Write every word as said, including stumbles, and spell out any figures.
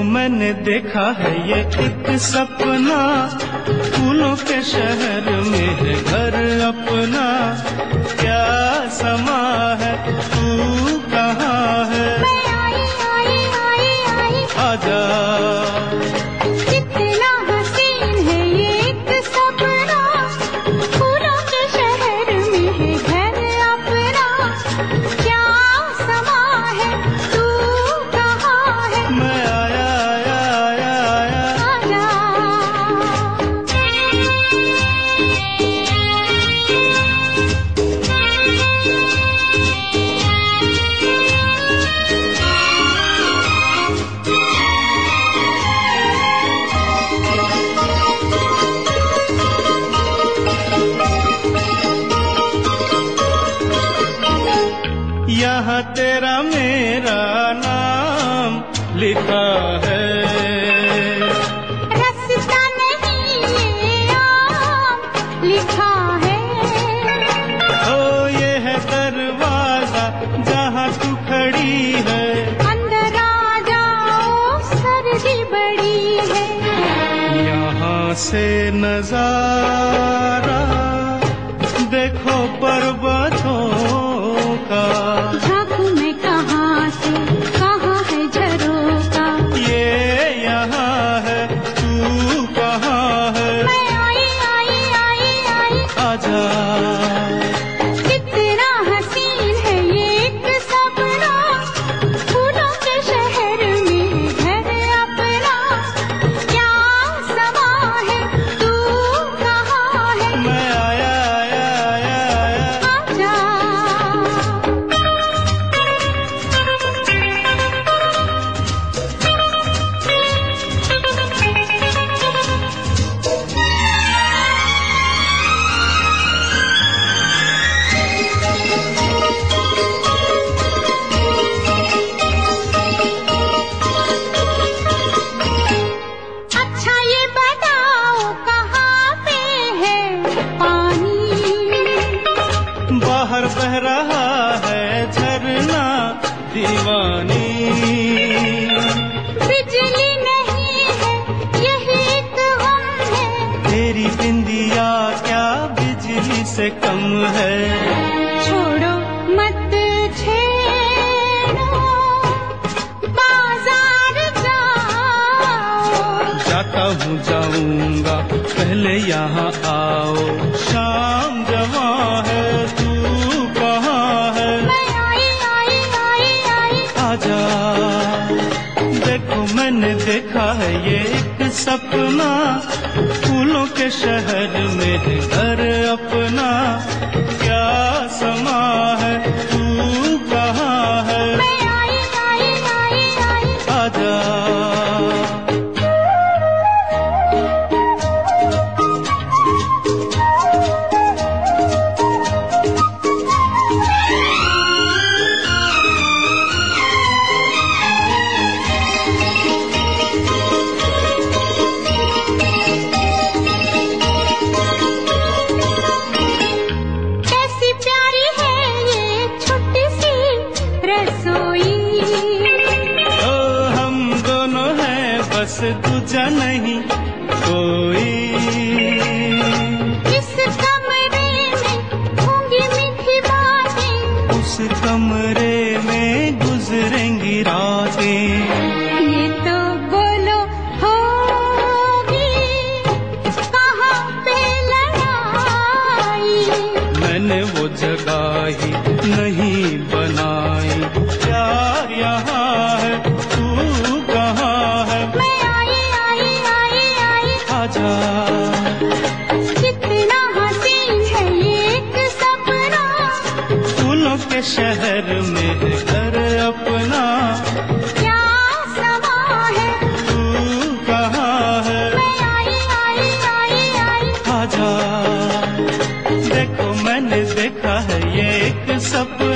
मैंने देखा है ये एक सपना, फूलों के शहर में है घर अपना। क्या समा है, तू कहाँ है? मैं आई आई आई आई आजा। कितना हसीन है ये एक सपना, फूलों के शहर में है घर अपना। क्या समा है, तू कहाँ है? मैं आया आया आया आया। आजा। यहाँ तेरा मेरा नाम लिखा है, रास्ता नहीं ये आम लिखा है। ओ ये है दरवाजा जहाँ तू खड़ी है। अंदर आ जाओ, सर्दी बड़ी है। यहाँ से नजारा देखो पर्वतों का। झांकू मैं कहाँ से, कहाँ है झरोका। ये यहाँ है, तू कहाँ है? मैं आई आई आई आई आजा। कितना हसीन है ये एक सपना, फूलों के शहर में घर अपना। क्या समा है, तू कहाँ है? मैं आया आया आया आया। आजा। अच्छा ये बताओ कहाँ पे है पानी? बाहर बह रहा है झरना दीवानी। बिजली नहीं है, यही एक गम है। तेरी बिंदिया क्या बिजली से कम है? छोड़ो मत छेड़ो, बाजार जाओ। जाता हूँ जाऊंगा, पहले यहाँ आओ। शाम जवां है, तू कहाँ है? मैं आई आई आई आई आजा। देखो मैंने देखा है ये एक सपना, फूलों के शहर में है घर अपना। क्या समा है, तू कहाँ है? मैं आई आई आई आई आजा। कैसी प्यारी है ये छोटी सी रसोई। ओ हम दोनों हैं बस, दूजा नहीं कोई। इस कमरे में होंगी मीठी बातें। उस कमरे में गुजरेंगी रातें। ये तो बोलो होगी कहाँ पे लड़ाई। मैंने वो जगह ही नहीं बनाई। प्यार यहाँ है, तू कहाँ है? मैं आई आई आई आई आजा। कितना हसीन है ये एक सपना, फूलों के शहर में है घर अपना। क्या समा है, तू कहाँ है? मैं आई आई आई आई आजा। देखो मैंने देखा है ये एक सपना,